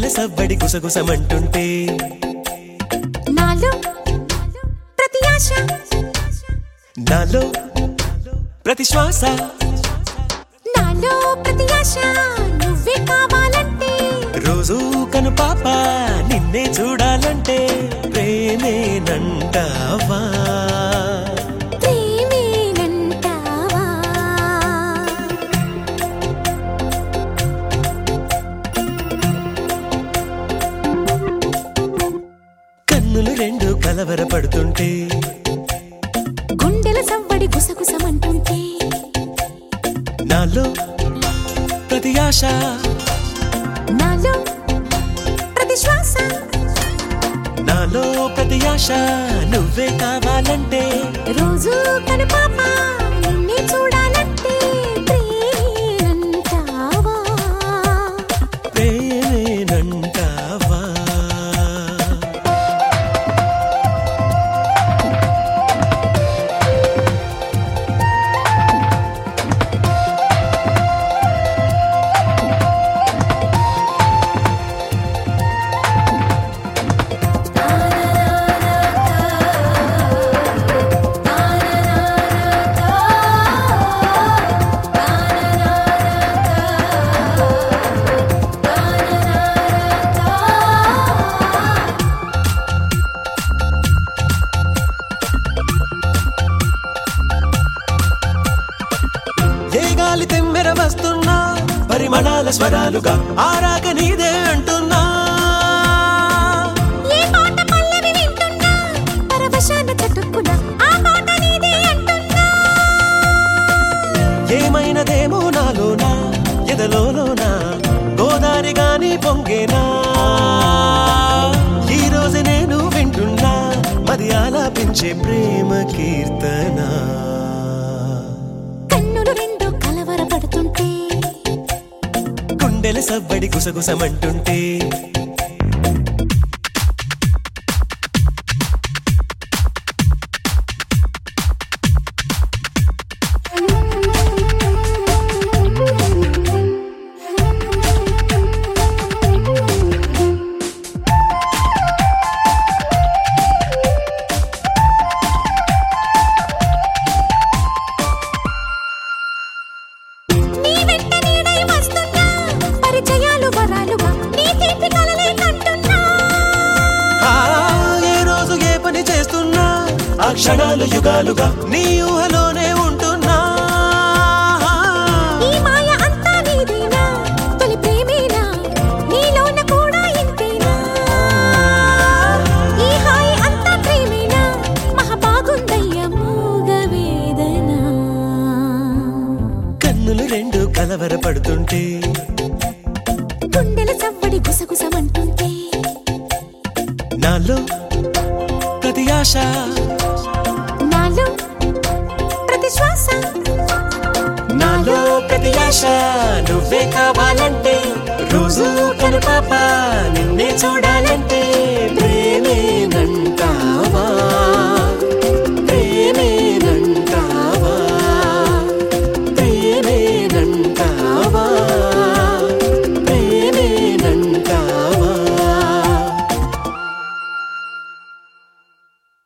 గుండెల సవ్వడి గుసగుసమంటుంటే నాలో ప్రతి ఆశ నాలో ప్రతి శ్వాస నాలో ప్రతి ఆశ నువ్వే కావాలంటే రోజు కను పాప నిన్నే చూడాలంటే ప్రేమేనంటావా ప్రేమేనంటావా కన్నులు రెండు కలవరపడుతుంటే గుండెల సవ్వడి గుసగుసమంటుంటే నాలో ప్రతి ఆశ నాలో ప్రతి శ్వాస నాలో ప్రతి ఆశ నువ్వే కావాలంటే రోజు కను పాప నిన్నే చూడాలంటే ప్రేమేనంటావా ప్రేమేనంటావా ఏ గాలి తెమ్మెర వస్తున్నా పరిమళాల స్వరాలుగా ఆరాక నీదే అంటున్నా ఏ పాట పల్లవి వింటున్నా పరవశాన చటుక్కున ఆ పాట నీదే అంటున్నా ఏమైనదేమో నాలోనా ఎదలోనా గోదారి గాని పొంగేనా ఈ రోజు నేను వింటున్నా మది ఆలాపించే ప్రేమ కీర్తన కన్నులు రెండు కలవరపడుతుంటే గుండెల సవ్వడి గుసగుసమంటుంటే నీ వెంట నీడై వస్తున్నా పరిచయాలు వరాలుగా నీ తీపి కలలే కంటున్నా ఆ, ఏ రోజు ఏ పని చేస్తున్నా ఆ క్షణాలు యుగాలుగా నీ ఊహలోనే ఉంటున్నా ఈ మాయ అంతా నీదేనా తొలి ప్రేమేనా నీలోన కూడా ఇంతేనా ఈ హాయి అంతా ప్రేమేనా మహా బాగుందయ్య మూగ వేదన కన్నులు రెండు కలవరపడుతుంటే గుండెల సవ్వడి గుసగుసమంటుంటే నాలో ప్రతి ఆశ నాలో ప్రతి శ్వాస నాలో ప్రతి ఆశ నువ్వే కావాలంటే రోజు కను పాప నిన్నే చూడాలి